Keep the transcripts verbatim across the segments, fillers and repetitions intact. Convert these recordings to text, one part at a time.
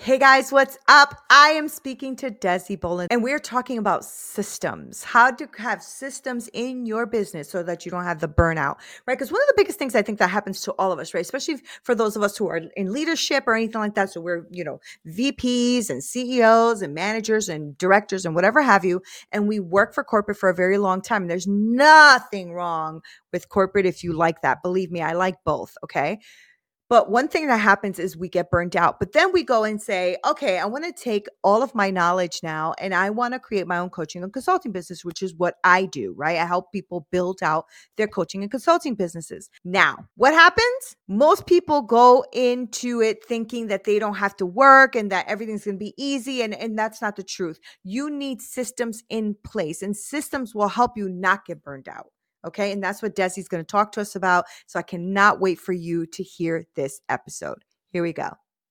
Hey guys, what's up? I am speaking to Desi Boland, and we're talking about systems. How to have systems in your business so that you don't have the burnout, right? Because one of the biggest things I think that happens to all of us, right? Especially for those of us who are in leadership or anything like that. So we're, you know, V Ps and C E Os and managers and directors and whatever have you. And we work for corporate for a very long time. And there's nothing wrong with corporate if you like that. Believe me, I like both. Okay. But one thing that happens is we get burnt out. But then we go and say, okay, I want to take all of my knowledge now and I want to create my own coaching and consulting business, which is what I do, right? I help people build out their coaching and consulting businesses. Now, what happens? Most people go into it thinking that they don't have to work and that everything's going to be easy. And, and that's not the truth. You need systems in place, and systems will help you not get burned out. Okay. And that's what Desi's going to talk to us about. So I cannot wait for you to hear this episode. Here we go.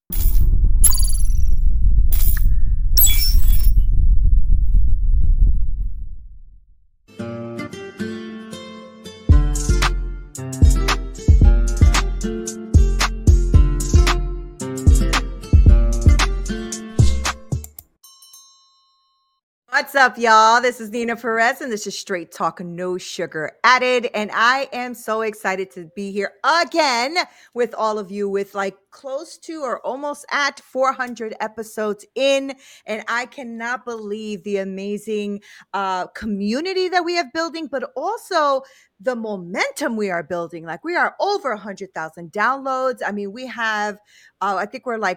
What's up, y'all? This is Nina Perez, and this is Straight Talk, no sugar added. And I am so excited to be here again with all of you, with like close to or almost at four hundred episodes in. And I cannot believe the amazing uh, community that we have building, but also the momentum we are building. Like, we are over one hundred thousand downloads. I mean, we have, uh, I think we're like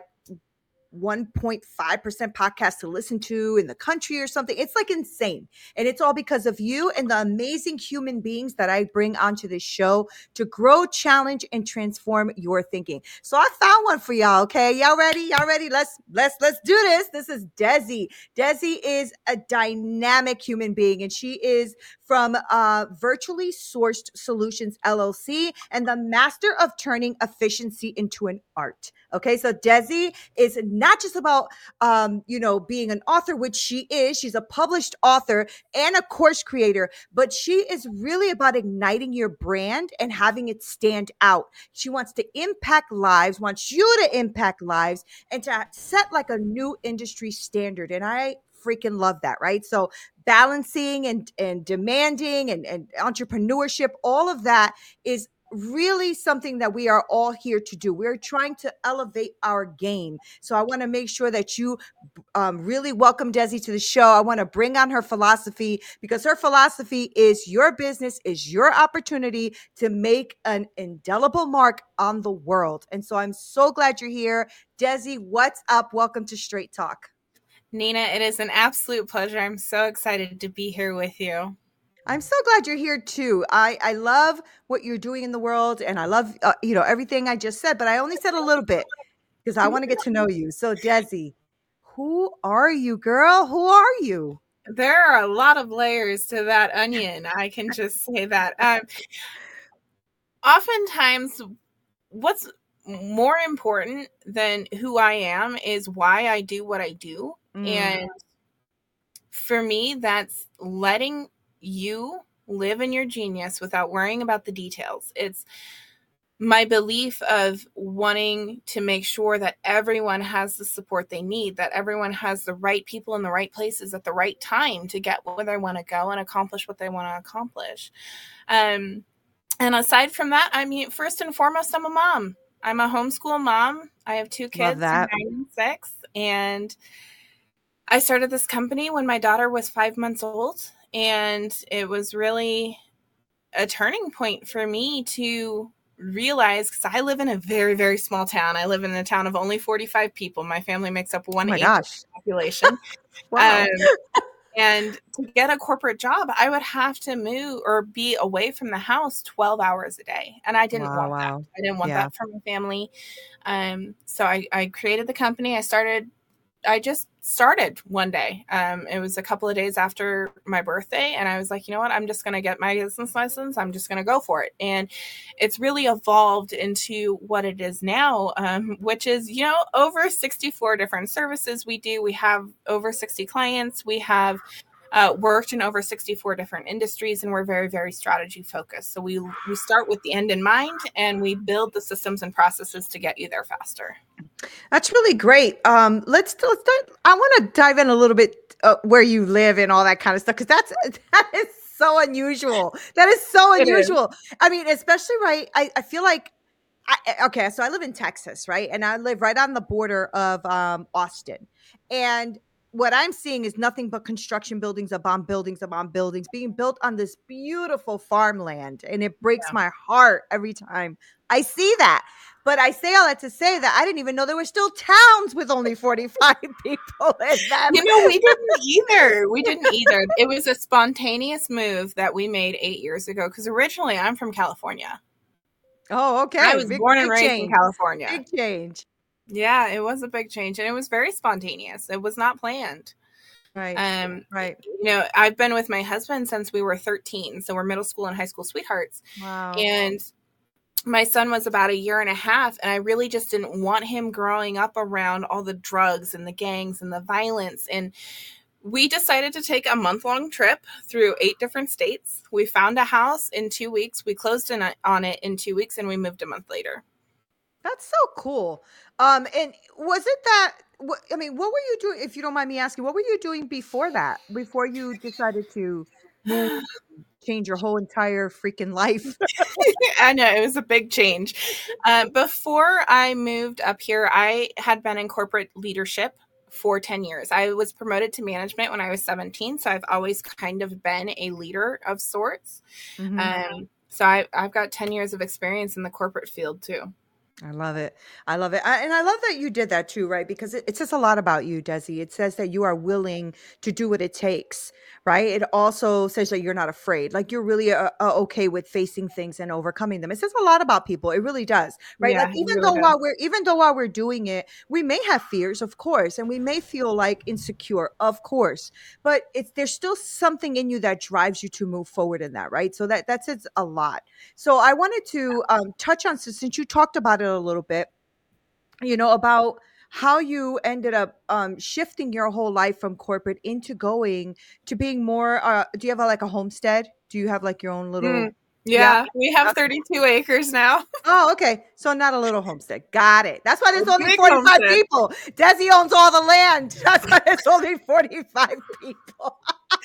one point five percent podcast to listen to in the country or something. It's like insane. And it's all because of you and the amazing human beings that I bring onto this show to grow, challenge, and transform your thinking. So I found one for y'all. Okay. Y'all ready? Y'all ready? Let's, let's, let's do this. This is Desi. Desi is a dynamic human being, and she is from uh, Virtually Sourced Solutions, L L C, and the master of turning efficiency into an art. Okay. So Desi is not just about, um, you know, being an author, which she is. She's a published author and a course creator, but she is really about igniting your brand and having it stand out. She wants to impact lives, wants you to impact lives, and to set like a new industry standard. And I freaking love that, right? So balancing and, and demanding and, and entrepreneurship, all of that is really something that we are all here to do. We're trying to elevate our game. So I want to make sure that you um, really welcome Desi to the show. I want to bring on her philosophy, because her philosophy is your business is your opportunity to make an indelible mark on the world. And so I'm so glad you're here. Desi, what's up? Welcome to Straight Talk. Nina, it is an absolute pleasure. I'm so excited to be here with you. I'm so glad you're here too. I, I love what you're doing in the world, and I love, uh, you know, everything I just said, but I only said a little bit because I want to get to know you. So Desi, who are you, girl? Who are you? There are a lot of layers to that onion. I can just say that. Um, oftentimes, what's more important than who I am is why I do what I do. Mm. And for me, that's letting you live in your genius without worrying about the details. It's my belief of wanting to make sure that everyone has the support they need, that everyone has the right people in the right places at the right time to get where they want to go and accomplish what they want to accomplish. Um, and aside from that, I mean, first and foremost, I'm a mom. I'm a homeschool mom. I have two kids, nine and six, and I started this company when my daughter was five months old. And it was really a turning point for me to realize, because I live in a very, very small town. I live in a town of only forty-five people. My family makes up one eighth of the population. Wow. Um, and to get a corporate job, I would have to move or be away from the house twelve hours a day. And I didn't wow, want wow. that. I didn't want yeah. that for my family. Um, so I, I created the company. I started I just started one day. Um, it was a couple of days after my birthday. And I was like, you know what? I'm just going to get my business license. I'm just going to go for it. And it's really evolved into what it is now, um, which is, you know, over sixty-four different services we do. We have over sixty clients. We have uh, worked in over sixty-four different industries, and we're very, very strategy focused. So we we start with the end in mind, and we build the systems and processes to get you there faster. That's really great. Um, let's let's start, I want to dive in a little bit uh, where you live and all that kind of stuff, because that's that is so unusual. That is so It is. unusual. I mean, especially right. I, I feel like I, okay, so I live in Texas, right? And I live right on the border of um, Austin. And what I'm seeing is nothing but construction buildings upon buildings upon buildings being built on this beautiful farmland. And it breaks Yeah. my heart every time I see that. But I say all that to say that I didn't even know there were still towns with only forty-five people in them. You know, we didn't either. We didn't either. It was a spontaneous move that we made eight years ago, because originally I'm from California. Oh, okay. I was big, born and big raised change. in California. Big change. Yeah, it was a big change, and it was very spontaneous. It was not planned. Right. Um, right. You know, I've been with my husband since we were thirteen, so we're middle school and high school sweethearts. Wow. And my son was about a year and a half, and I really just didn't want him growing up around all the drugs and the gangs and the violence. And we decided to take a month-long trip through eight different states. We found a house in two weeks. We closed in on it in two weeks, and we moved a month later. That's so cool. Um, and was it that, what, I mean, what were you doing, if you don't mind me asking, what were you doing before that, before you decided to move, change your whole entire freaking life? I know, it was a big change. Uh, before I moved up here, I had been in corporate leadership for ten years. I was promoted to management when I was seventeen. So I've always kind of been a leader of sorts. Mm-hmm. Um, so I, I've got ten years of experience in the corporate field too. I love it. I love it. I, and I love that you did that too, right? Because it, it says a lot about you, Desi. It says that you are willing to do what it takes, right? It also says that you're not afraid. Like you're really uh, uh, okay with facing things and overcoming them. It says a lot about people. It really does, right? Yeah, like even really though does. while we're even though while we're doing it, we may have fears, of course, and we may feel like insecure, of course. But it's there's still something in you that drives you to move forward in that, right? So that that says a lot. So I wanted to um, touch on, since you talked about it a little bit, you know, about how you ended up um, shifting your whole life from corporate into going to being more, uh, do you have a, like a homestead? Do you have like your own little? Mm, yeah, yeah, we have thirty-two acres now. Oh, okay. So not a little homestead. Got it. That's why there's only forty-five homestead. people. Desi owns all the land. That's why there's only forty-five people.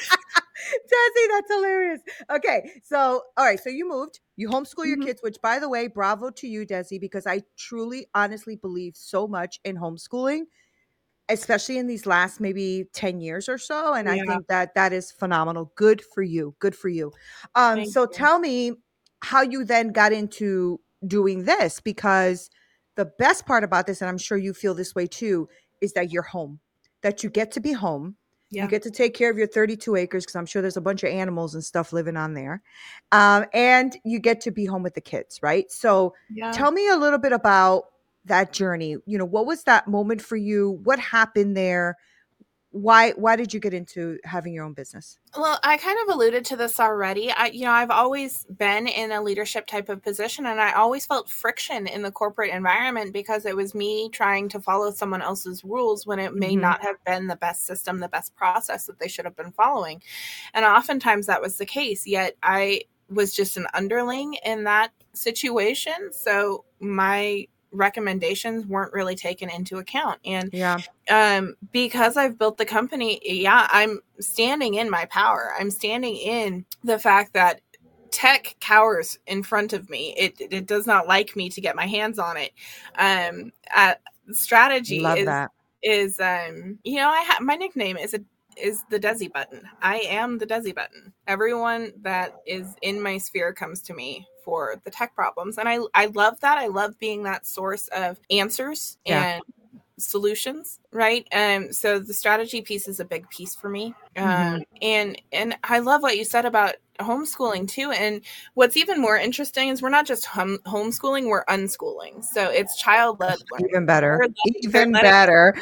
Desi, that's hilarious. Okay, so all right, so you moved, you homeschool your mm-hmm. kids, which by the way, bravo to you, Desi, because I truly, honestly believe so much in homeschooling, especially in these last maybe ten years or so, and yeah. I think that that is phenomenal. Good for you. Good for you. Um, Thank so you. Tell me how you then got into doing this, because the best part about this, and I'm sure you feel this way too, is that you're home, that you get to be home. Yeah. You get to take care of your thirty-two acres, because I'm sure there's a bunch of animals and stuff living on there. Um, and you get to be home with the kids, right? So yeah. Tell me a little bit about that journey. You know, what was that moment for you? What happened there? Why why did you get into having your own business? Well, I kind of alluded to this already. I, you know, I've always been in a leadership type of position, and I always felt friction in the corporate environment because it was me trying to follow someone else's rules when it may mm-hmm. not have been the best system, the best process that they should have been following. And oftentimes that was the case, yet I was just an underling in that situation. So my recommendations weren't really taken into account. And yeah. um, because I've built the company, yeah, I'm standing in my power. I'm standing in the fact that tech cowers in front of me. It it does not like me to get my hands on it. Um, uh, strategy Love is, that. is, um, you know, I have, my nickname is a is the Desi button. I am the Desi button. Everyone that is in my sphere comes to me for the tech problems. And I, I love that. I love being that source of answers yeah. and solutions, right? Um, so the strategy piece is a big piece for me. Um, mm-hmm. and, and I love what you said about homeschooling too. And what's even more interesting is we're not just hum- homeschooling, we're unschooling. So it's child-led learning. Even better. Even better.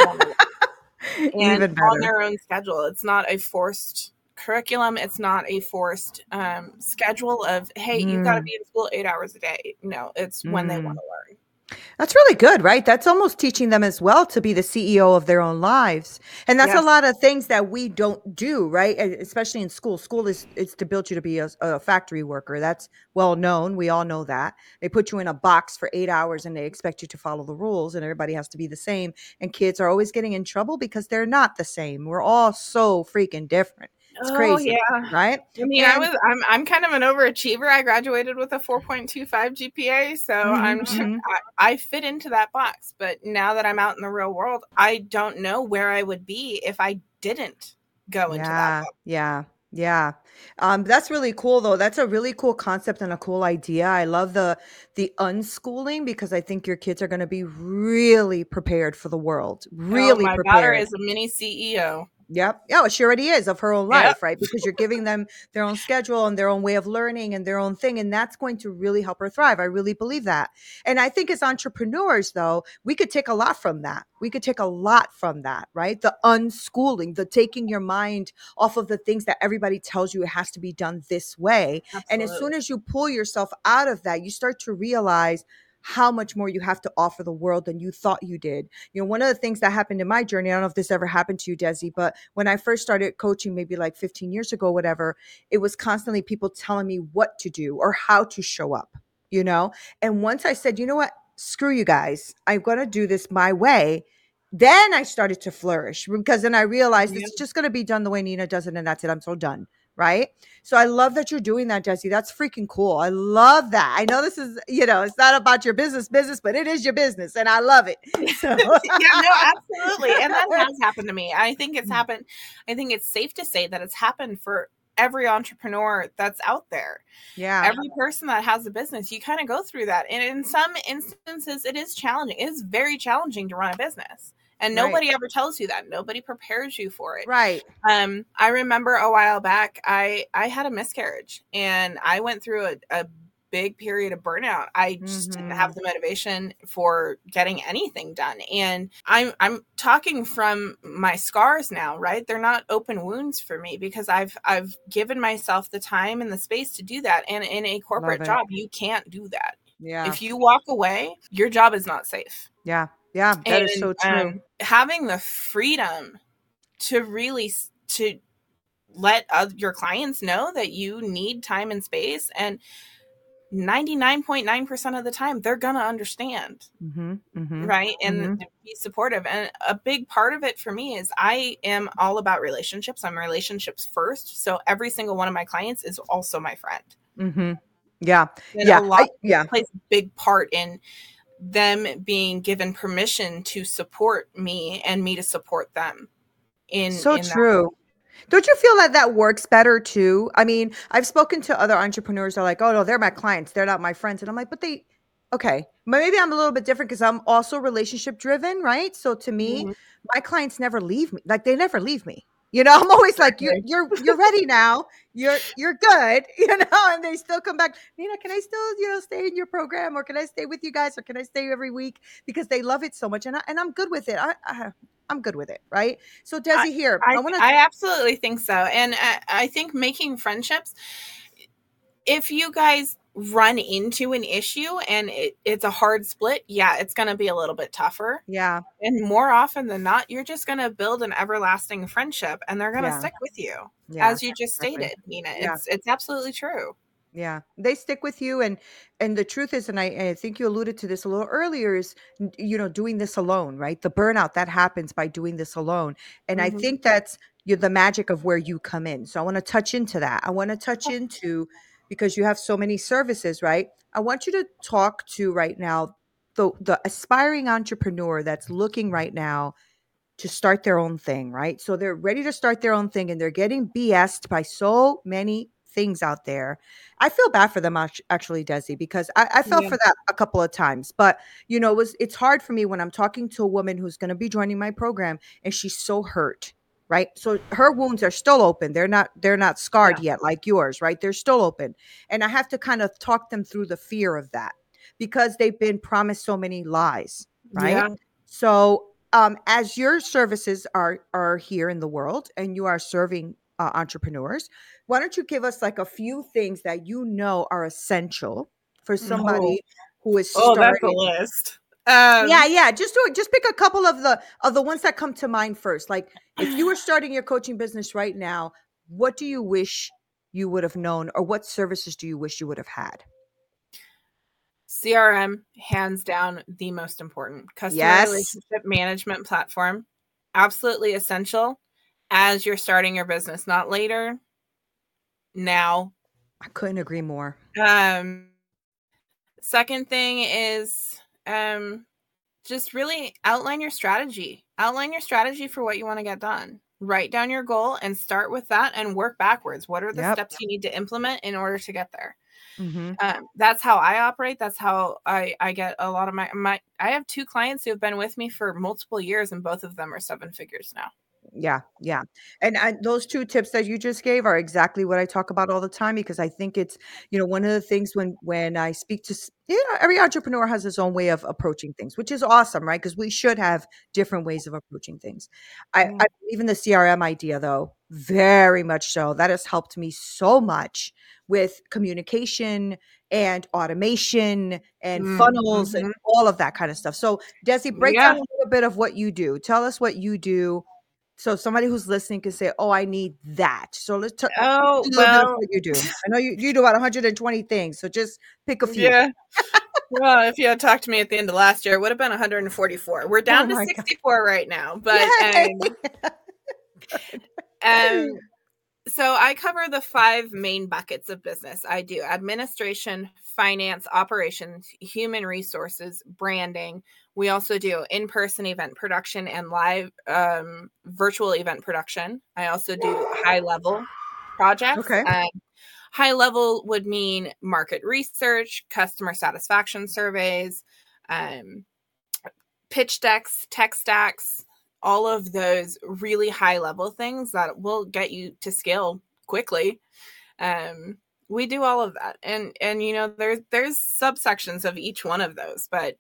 And Even better. On their own schedule. It's not a forced curriculum. It's not a forced um, schedule of, hey, mm. you've got to be in school eight hours a day. No, it's mm. when they want to learn. That's really good, right? That's almost teaching them as well to be the C E O of their own lives. And that's a Yes. lot of things that we don't do, right? E- Especially in school. School is it's to build you to be a, a factory worker. That's well known. We all know that. They put you in a box for eight hours and they expect you to follow the rules and everybody has to be the same. And kids are always getting in trouble because they're not the same. We're all so freaking different. It's Oh crazy, yeah. right? I mean, I And was I'm I'm kind of an overachiever. I graduated with a four point two five G P A, so mhm, I'm mhm. I, I fit into that box. But now that I'm out in the real world, I don't know where I would be if I didn't go into that Yeah, box. yeah, yeah. Um, that's really cool though. That's a really cool concept and a cool idea. I love the the unschooling because I think your kids are going to be really prepared for the world. Oh, Really my daughter prepared. is a mini C E O. Yep. Yeah, she already is of her own Yep. life, right? Because you're giving them their own schedule and their own way of learning and their own thing. And that's going to really help her thrive. I really believe that. And I think as entrepreneurs, though, we could take a lot from that. We could take a lot from that, right? The unschooling, the taking your mind off of the things that everybody tells you it has to be done this way. And as Absolutely. soon as you pull yourself out of that, you start to realize how much more you have to offer the world than you thought you did. You know, one of the things that happened in my journey, I don't know if this ever happened to you, Desi, but when I first started coaching, maybe like fifteen years ago, whatever, it was constantly people telling me what to do or how to show up, you know? And once I said, you know what, screw you guys, I'm going to do this my way. Then I started to flourish because then I realized Yeah. it's just going to be done the way Nina does it. And that's it. I'm so done. Right. So I love that you're doing that, Jesse. That's freaking cool. I love that. I know this is, you know, it's not about your business business, but it is your business. And I love it. So Yeah, no, absolutely. And that has happened to me. I think it's happened. I think it's safe to say that it's happened for every entrepreneur that's out there. yeah. Every person that has a business, you kind of go through that. And in some instances, it is challenging. It is very challenging to run a business. And Right. nobody ever tells you that. Nobody prepares you for it. Right. Um, I remember a while back, I I had a miscarriage, and I went through a, a big period of burnout. I just didn't Mhm. have the motivation for getting anything done. And I'm I'm talking from my scars now, right? They're not open wounds for me because I've I've given myself the time and the space to do that. And in a Love corporate it. job, you can't do that. Yeah. If you walk away, your job is not safe. Yeah. Yeah. That is And so true. um, having the freedom to really to let uh, your clients know that you need time and space, and ninety-nine point nine percent of the time they're gonna understand, Mhm. Mhm. right? And Mhm. be supportive. And a big part of it for me is I am all about relationships. I'm relationships first, so every single one of my clients is also my friend. Mhm. Yeah. And a Yeah. lot I yeah. plays a big part in them being given permission to support me and me to support them in So in that. true. Don't you feel that that works better too? I mean, I've spoken to other entrepreneurs that are like, "Oh no, they're my clients. They're not my friends." And I'm like, "But they okay, maybe I'm a little bit different because I'm also relationship driven, right? So to me, Mhm. my clients never leave me. Like they never leave me. You know, I'm always like, "You're Exactly. you're you're ready now. You're you're good." You know, and they still come back. Nina, can I still, you know, stay in your program, or can I stay with you guys, or can I stay every week because they love it so much, and I, and I'm good with it. I, I I'm good with it, right? So I, Desi, here, I I want to I absolutely think so, and I, I think making friendships, if you guys run into an issue and it, it's a hard split, yeah, it's going to be a little bit tougher. yeah. And more often than not, you're just going to build an everlasting friendship, and they're going to Yeah. stick with you, Yeah. as you just Exactly. stated, Nina. Yeah. It's it's absolutely true. Yeah. They stick with you and and the truth is and I, I think you alluded to this a little earlier is n- you know doing this alone, right? The burnout that happens by doing this alone. And I Hmm. think that's you the magic of where you come in. So I want to touch into that. I want to touch into because you have so many services, right? I want you to talk to right now the the aspiring entrepreneur that's looking right now to start their own thing, right? So they're ready to start their own thing and they're getting B S'd by so many things out there. I feel bad for them act- actually, Desi, because I, I fell Yeah. for that a couple of times. But you know, it was it's hard for me when I'm talking to a woman who's going to be joining my program and she's so hurt, right? So her wounds are still open. They're not they're not scarred Yeah. yet like yours, right? They're still open. And I have to kind of talk them through the fear of that because they've been promised so many lies, right? Yeah. So um, as your services are are here in the world and you are serving uh, entrepreneurs, why don't you give us like a few things that you know are essential for Oh, somebody who is Oh, that's a starting. list. Yeah, Um, yeah. Just do it. Just pick a couple of the of the ones that come to mind first. Like if you were starting your coaching business right now, what do you wish you would have known, or what services do you wish you would have had? C R M, hands down, the most important. Customer Yes, relationship management platform, absolutely essential as you're starting your business, not later, now. I couldn't agree more. Um, second thing is um, just really outline your strategy. Outline your strategy for what you want to get done. Write down your goal and start with that and work backwards. What are the Yep. steps you need to implement in order to get there? Mm-hmm. Um, that's how I operate. That's how I, I get a lot of my, my, I have two clients who have been with me for multiple years and both of them are seven figures now. Yeah, yeah. And I, those two tips that you just gave are exactly what I talk about all the time, because I think it's, you know, one of the things when when I speak to, s- you know, every entrepreneur has his own way of approaching things, which is awesome, right? Because we should have different ways of approaching things. I, Yeah. I believe in the C R M idea, though, very much so. That has helped me so much with communication and automation and funnels and Mm-hmm. all of that kind of stuff. So, Desi, break down Yeah. a little bit of what you do. Tell us what you do, so somebody who's listening can say, "Oh, I need that." So let's t- Oh, do a little bit of well, what you do. I know you, you do about one hundred twenty things, so just pick a few. yeah. Well, if you had talked to me at the end of last year, it would have been one hundred forty-four. We're Oh down to my god! sixty-four right now, but Yay! um, um, so I cover the five main buckets of business. I do administration, finance, operations, human resources, branding. We also do in-person event production and live um, virtual event production. I also do high-level projects. Okay. Um, high level would mean market research, customer satisfaction surveys, um, pitch decks, tech stacks, all of those really high level things that will get you to scale quickly. Um, we do all of that, and and you know there's there's subsections of each one of those, but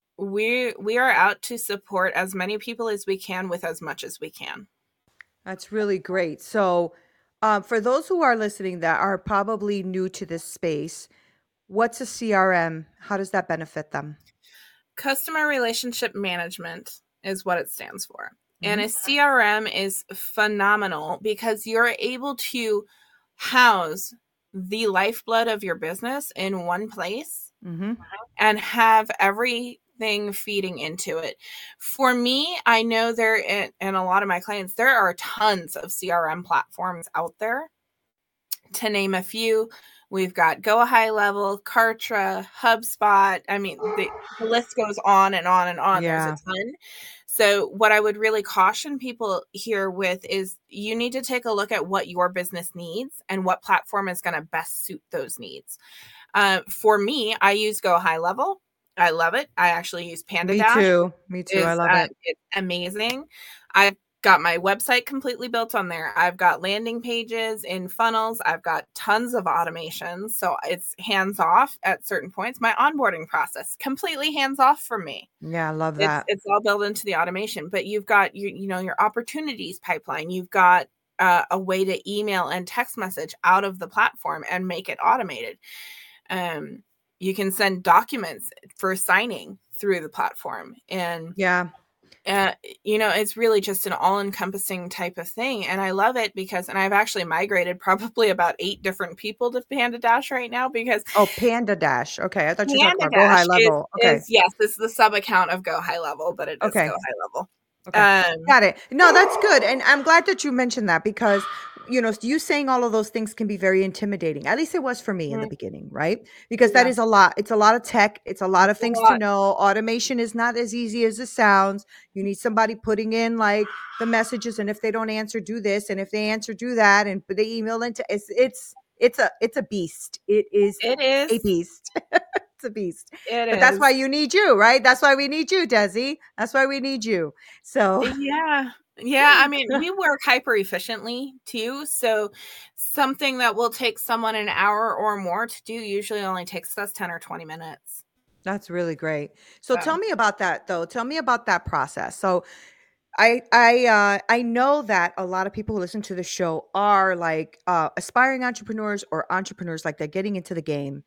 we we are out to support as many people as we can with as much as we can. That's really great. So, um, for those who are listening that are probably new to this space, what's a C R M? How does that benefit them? Customer relationship management is what it stands for. And Mm-hmm. a C R M is phenomenal because you're able to house the lifeblood of your business in one place Mm-hmm. and have everything feeding into it. For me, I know there, and a lot of my clients, there are tons of C R M platforms out there. To name a few, we've got Go High Level, Kartra, HubSpot. I mean, the, the list goes on and on and on. There's a Yeah. ton. So, what I would really caution people here with is you need to take a look at what your business needs and what platform is going to best suit those needs. Uh, for me, I use Go High Level. I love it. I actually use Panda Me Dash. too. Me too. I Is love uh, it. it's amazing. I've got my website completely built on there. I've got landing pages in funnels. I've got tons of automations. So it's hands off at certain points. My onboarding process completely hands off for me. Yeah, I love It's that. it's all built into the automation. But you've got your you know your opportunities pipeline. You've got uh, a way to email and text message out of the platform and make it automated. Um, you can send documents for signing through the platform, and Yeah. uh, you know, it's really just an all-encompassing type of thing, and I love it because and I've actually migrated probably about eight different people to Panda Dash right now because Oh, Panda Dash. Okay, I thought you were talking Panda about Go High Dash is Level. Okay. is yes, it's the sub account of Go High Level, but it is Go Okay. High Level. Okay. Um, Got it. No, that's good. And I'm glad that you mentioned that, because, you know, you saying all of those things can be very intimidating. At least it was for me in the mm, beginning, right? Because that yeah, is a lot. It's a lot of tech. It's a lot it's of a things to lot. know. Automation is not as easy as it sounds. You need somebody putting in like the messages, and if they don't answer, do this, and if they answer, do that, and they email into it's it's it's a it's a beast. It is It a is. beast. It's a beast. It But that's why is. you need you, right? That's why we need you, Desi. That's why we need you. So Yeah. Yeah, I mean, we work hyper efficiently too. So something that will take someone an hour or more to do usually only takes us ten or twenty minutes. that's really great. So tell So, me about that though. Tell me about that process. So I I uh I know that a lot of people who listen to the show are like uh aspiring entrepreneurs or entrepreneurs, like they're getting into the game.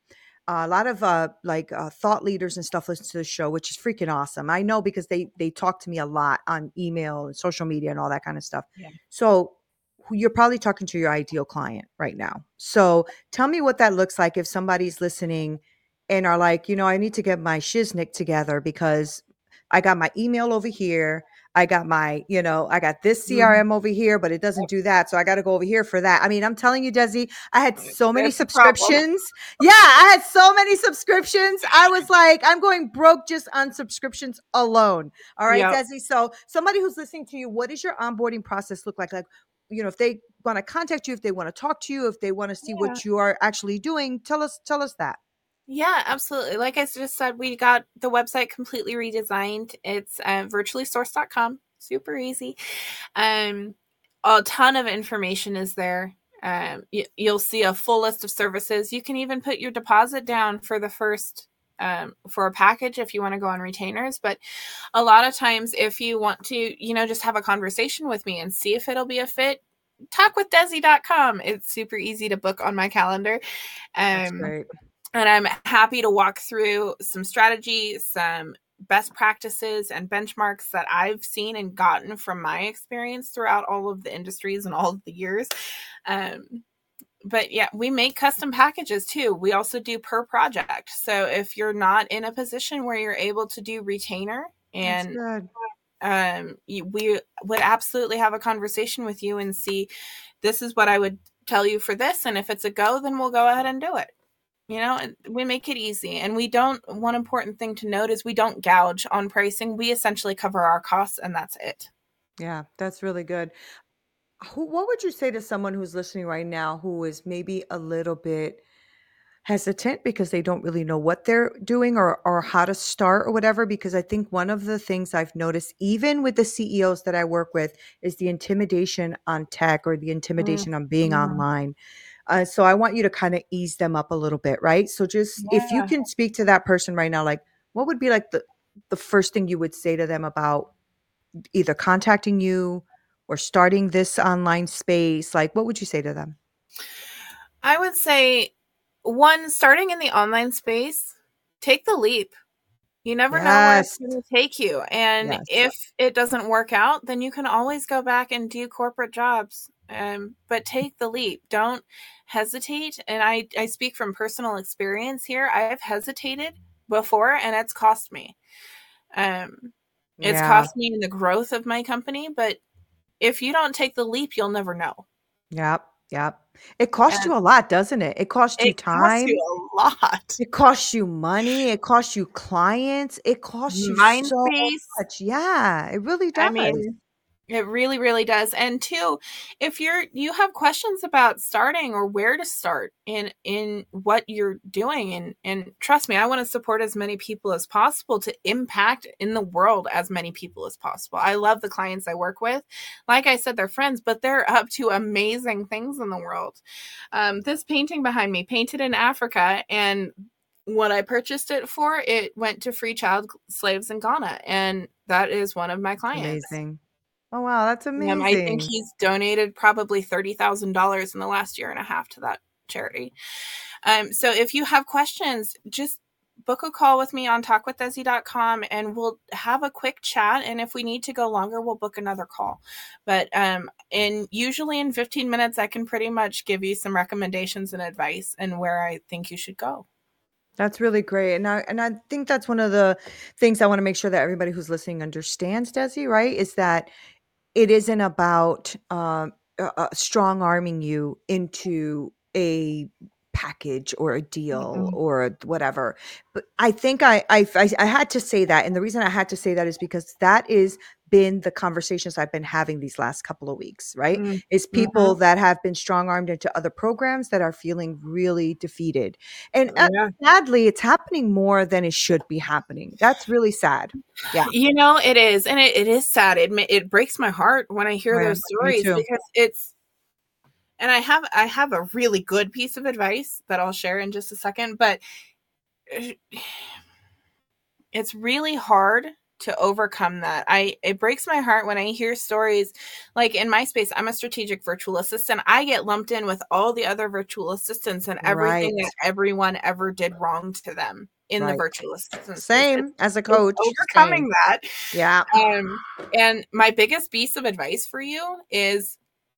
Uh, a lot of uh, like uh, thought leaders and stuff listen to the show, which is freaking awesome. I know because they they talk to me a lot on email and social media and all that kind of stuff. Yeah. So who- you're probably talking to your ideal client right now. So tell me what that looks like if somebody's listening and are like, you know, I need to get my shiznick together because I got my email over here. I got my, you know, I got this Mhm. C R M over here, but it doesn't do that. So I got to go over here for that. I mean, I'm telling you, Desi, I had so many That's the problem. subscriptions. Yeah, I had so many subscriptions. I was like, I'm going broke just on subscriptions alone. All right, Yep. Desi. So somebody who's listening to you, what does your onboarding process look like? Like, you know, if they want to contact you, if they want to talk to you, if they want to see Yeah. what you are actually doing, tell us, tell us that. Yeah, absolutely. Like I just said, we got the website completely redesigned. It's uh, virtually source dot com. Super easy. Um, a ton of information is there. Um, you, you'll see a full list of services. You can even put your deposit down for the first um, for a package if you want to go on retainers. But a lot of times, if you want to, you know, just have a conversation with me and see if it'll be a fit, talk with desi dot com. It's super easy to book on my calendar. That's Um, great. and I'm happy to walk through some strategies, some best practices and benchmarks that I've seen and gotten from my experience throughout all of the industries and all of the years. Um, but yeah, we make custom packages too. We also do per project. So if you're not in a position where you're able to do retainer, That's and good. um, you, we would absolutely have a conversation with you and see, this is what I would tell you for this. And if it's a go, then we'll go ahead and do it. You know, and we make it easy. And we don't, one important thing to note is we don't gouge on pricing. We essentially cover our costs and that's it. Yeah, that's really good. Who, what would you say to someone who's listening right now who is maybe a little bit hesitant because they don't really know what they're doing or or how to start or whatever? Because I think one of the things I've noticed, even with the C E Os that I work with, is the intimidation on tech or the intimidation on being Mm-hmm. online. Uh, so I want you to kind of ease them up a little bit, right? So just if you Yeah. can speak to that person right now, like what would be like the the first thing you would say to them about either contacting you or starting this online space? Like, what would you say to them? I would say, one, starting in the online space, take the leap. You never know where it's Yes. going to take you. And Yes. if it doesn't work out, then you can always go back and do corporate jobs. Um, but take the leap. Don't hesitate. And I, I speak from personal experience here. I have hesitated before and it's cost me. Um, it's Yeah. cost me in the growth of my company. But if you don't take the leap, you'll never know. Yep. Yep. It costs And you a lot, doesn't it? It costs you it costs time. you a lot. It costs you money. It costs you clients. It costs you Mind so space. much. Yeah, it really I does. mean, it really, really does. And two, if you're you have questions about starting or where to start in in what you're doing, and and trust me, I want to support as many people as possible to impact in the world as many people as possible. I love the clients I work with. Like I said, they're friends, but they're up to amazing things in the world. Um, this painting behind me, painted in Africa, and what I purchased it for, it went to free child slaves in Ghana, and that is one of my It's clients. amazing. Oh wow, that's Um, I think amazing. he's donated probably thirty thousand dollars in the last year and a half to that charity. Um, so if you have questions, just book a call with me on talk with desi dot com and we'll have a quick chat. And if we need to go longer, we'll book another call. But um, in usually in fifteen minutes, I can pretty much give you some recommendations and advice and where I think you should go. That's really great. And I and I think that's one of the things I want to make sure that everybody who's listening understands, Desi, right? Is that it isn't about um, uh, uh, strong arming you into a package or a deal Mm-mm. or a whatever. But I think I, I I I had to say that, and the reason I had to say that is because that is been the conversations I've been having these last couple of weeks. Right, Mm. is Mhm. people that have been strong armed into other programs that are feeling really defeated, and uh, Yeah. sadly, it's happening more than it should be happening. That's really sad. Yeah, You know, it is, and it, it is sad. It ma- it breaks my heart when I hear man, those me stories too. because it's, and I have I have a really good piece of advice that I'll share in just a second, but it's really hard to overcome that. I it breaks my heart when I hear stories like in my space. I'm a strategic virtual assistant. I get lumped in with all the other virtual assistants and everything Right. that everyone ever did wrong to them in the Right. virtual assistant space. It's, Same as a it's coach. overcoming Same. that. Yeah. Um, and my biggest piece of advice for you is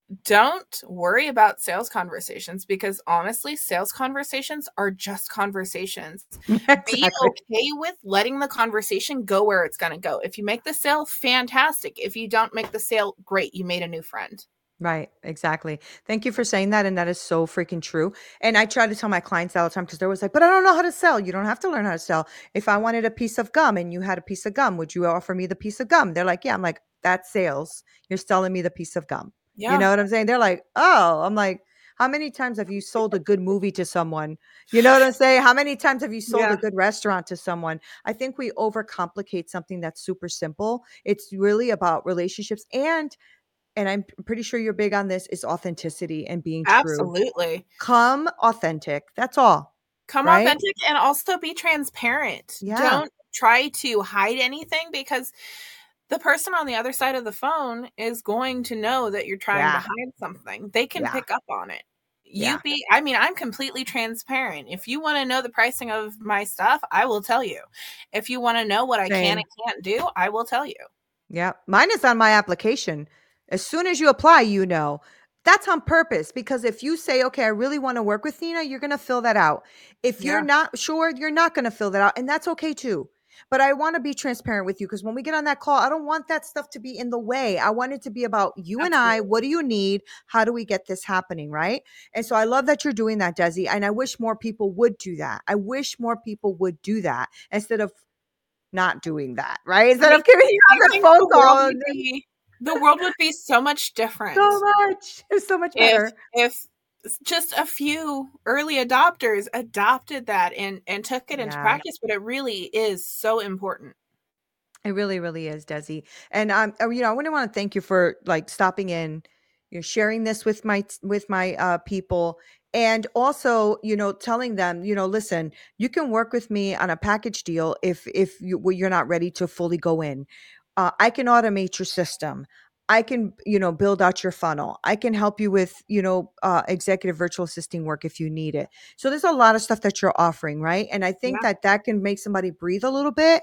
don't worry about sales conversations, because honestly, sales conversations are just conversations. Be Exactly. okay with letting the conversation go where it's going to go. If you make the sale, fantastic. If you don't make the sale, great. You made a new friend. Right. Exactly. Thank you for saying that. And that is so freaking true. And I try to tell my clients all the time because they're always like, but I don't know how to sell. You don't have to learn how to sell. If I wanted a piece of gum and you had a piece of gum, would you offer me the piece of gum? They're like, yeah. I'm like, that's sales. You're selling me the piece of gum. You Yeah. know what I'm saying? They're like, oh, I'm like, how many times have you sold a good movie to someone? You know what I'm saying? How many times have you sold Yeah. a good restaurant to someone? I think we overcomplicate something that's super simple. It's really about relationships, and and I'm p- pretty sure you're big on this, is authenticity and being true. Absolutely. Come authentic. That's all, Come right? authentic and also be transparent. Yeah. Don't try to hide anything, because the person on the other side of the phone is going to know that you're trying to Yeah. hide something. They can Yeah. pick up on it. You Yeah. be, I mean, I'm completely transparent. If you want to know the pricing of my stuff, I will tell you. If you want to know what I can Same. and can't do, I will tell you. Yeah. Mine is on my application. As soon as you apply, you know. That's on purpose, because if you say, okay, I really want to work with Nina, you're going to fill that out. If you're Yeah. not sure, you're not going to fill that out. And that's okay too. But I want to be transparent with you, because when we get on that call, I don't want that stuff to be in the way. I want it to be about you and I. Absolutely. What do you need? How do we get this happening? Right. And so I love that you're doing that, Desi. And I wish more people would do that. I wish more people would do that instead of not doing that. Right. I Instead mean, of giving you I the think phone the world call. would be the world would be so much different So much. It's so much if better. if just a few early adopters adopted that and and took it into Yeah, practice. But it really is so important. it really, really is, Desi. And um, uh, you know, I want to want to thank you for like stopping in, you know, sharing this with my with my uh people, and also, you know, telling them, you know, listen, you can work with me on a package deal if if you well, you're not ready to fully go in. Uh, I can automate your system. I can, you know, build out your funnel. I can help you with, you know, uh, executive virtual assisting work if you need it. So there's a lot of stuff that you're offering, right? And I think Yeah. that that can make somebody breathe a little bit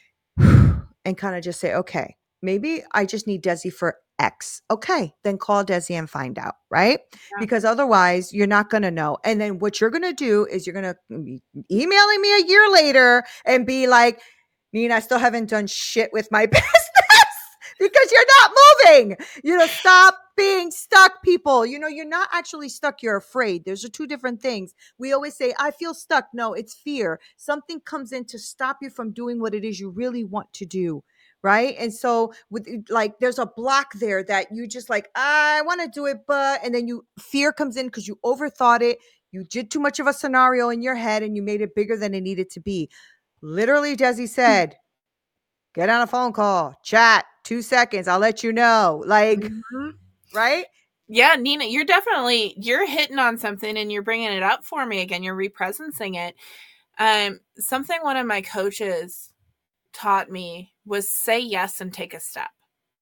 and kind of just say, okay, maybe I just need Desi for X. Okay, then call Desi and find out, right? Yeah. Because otherwise, you're not going to know. And then what you're going to do is you're going to be emailing me a year later and be like, Nina, I still haven't done shit with my business because you're not moving. You know, stop being stuck, people. You know, you're not actually stuck. You're afraid. There's two different things. We always say, I feel stuck. No, it's fear. Something comes in to stop you from doing what it is you really want to do. Right. And so with like, there's a block there that you just like, I want to do it, but, and then you fear comes in because you overthought it. You did too much of a scenario in your head and you made it bigger than it needed to be. Literally, Desi said, get on a phone call, chat, two seconds. I'll let you know. Like, Mhm. right? Yeah, Nina, you're definitely you're hitting on something, and you're bringing it up for me again. You're represencing it. Um, something one of my coaches taught me was say yes and take a step.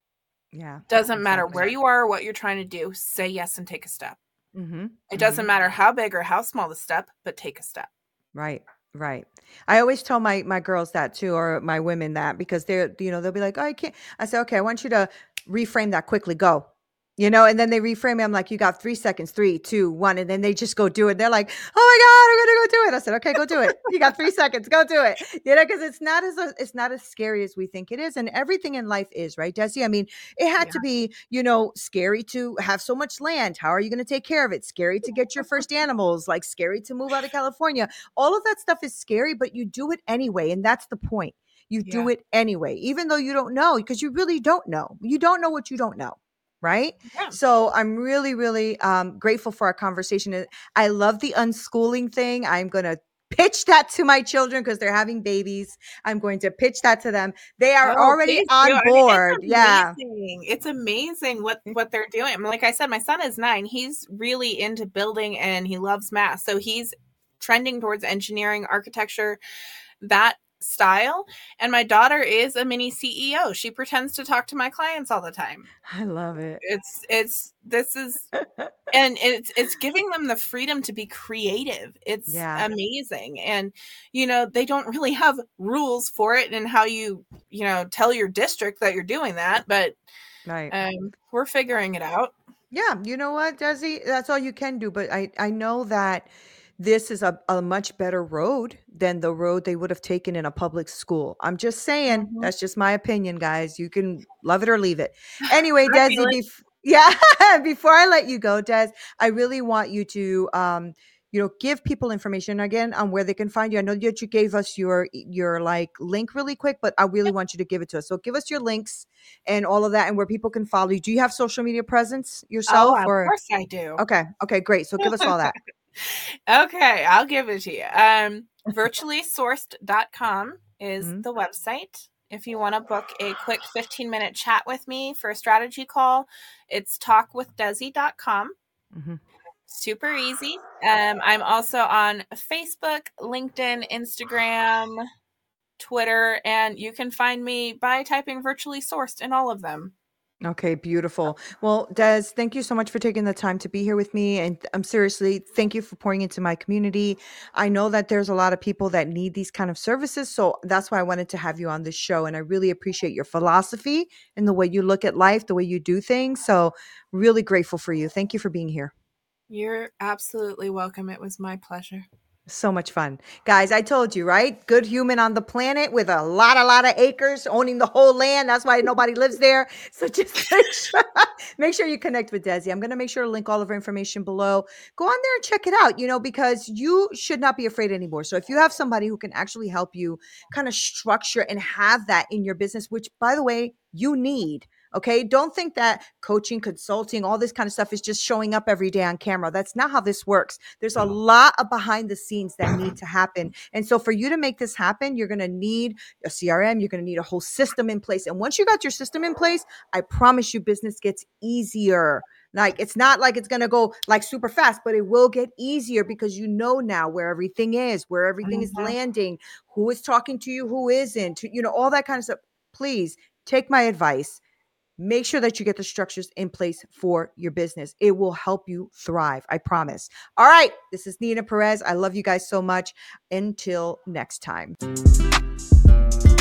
Yeah. Doesn't matter Exactly. where you are or what you're trying to do. Say yes and take a step. Mm-hmm. It doesn't Mm-hmm. matter how big or how small the step, but take a step. Right. Right. I always tell my my girls that too, or my women that, because they're, you know, they'll be like, oh, I can't. I say, okay, I want you to reframe that quickly. Go. You know, and then they reframe it. I'm like, you got three seconds, three, two, one. And then they just go do it. They're like, oh my God, I'm gonna go do it. I said, okay, go do it. You got three seconds, go do it. You know, because it's not as it's not as scary as we think it is. And everything in life is, right, Desi? I mean, it had Yeah. to be, you know, scary to have so much land. How are you gonna take care of it? Scary to get your first animals, like scary to move out of California. All of that stuff is scary, but you do it anyway. And that's the point. You Yeah. do it anyway, even though you don't know, because you really don't know. You don't know what you don't know. Right. Yeah. So I'm really, really um, grateful for our conversation. And I love the unschooling thing. I'm going to pitch that to my children because they're having babies. I'm going to pitch that to them. They are Oh, already please do. on I mean, it's board. Yeah. amazing. It's amazing what what they're doing. Like I said, my son is nine. He's really into building and he loves math. So he's trending towards engineering, architecture. That style. And my daughter is a mini C E O. She pretends to talk to my clients all the time. I love it. It's, it's, this is, and it's, it's giving them the freedom to be creative. It's Yeah. amazing. And, you know, they don't really have rules for it and how you, you know, tell your district that you're doing that, but Right. um, we're figuring it out. Yeah. You know what, Desi? That's all you can do. But I, I know that this is a, a much better road than the road they would have taken in a public school. I'm just saying, Mhm. that's just my opinion, guys. You can love it or leave it. Anyway, I feel Desi, it. bef- yeah, before I let you go, Des, I really want you to, um, you know, give people information again on where they can find you. I know that you gave us your your like link really quick, but I really want you to give it to us. So give us your links and all of that, and where people can follow you. Do you have social media presence Oh, yourself, of or? course I do. Okay, okay, great. So give us all that. Okay, I'll give it to you. Um, virtually sourced dot com is Mhm. the website. If you want to book a quick fifteen minute chat with me for a strategy call, it's talk with desi dot com. Mhm. Super easy. Um, I'm also on Facebook, LinkedIn, Instagram, Twitter, and you can find me by typing virtually sourced in all of them. Okay, beautiful. Well, Des, thank you so much for taking the time to be here with me. And I'm seriously, thank you for pouring into my community. I know that there's a lot of people that need these kind of services. So that's why I wanted to have you on this show. And I really appreciate your philosophy and the way you look at life, the way you do things. So really grateful for you. Thank you for being here. You're absolutely welcome. It was my pleasure. So much fun. Guys, I told you, right? Good human on the planet with a lot, a lot of acres, owning the whole land. That's why nobody lives there. So just make sure, make sure you connect with Desi. I'm going to make sure to link all of her information below. Go on there and check it out, you know, because you should not be afraid anymore. So if you have somebody who can actually help you kind of structure and have that in your business, which by the way, you need. Okay. Don't think that coaching, consulting, all this kind of stuff is just showing up every day on camera. That's not how this works. There's a lot of behind the scenes that need to happen. And so for you to make this happen, you're going to need a C R M. You're going to need a whole system in place. And once you got your system in place, I promise you business gets easier. Like, it's not like it's going to go like super fast, but it will get easier because you know now where everything is, where everything is Mhm. landing, who is talking to you, who isn't, you know, all that kind of stuff. Please take my advice. Make sure that you get the structures in place for your business. It will help you thrive. I promise. All right. This is Nina Perez. I love you guys so much. Until next time.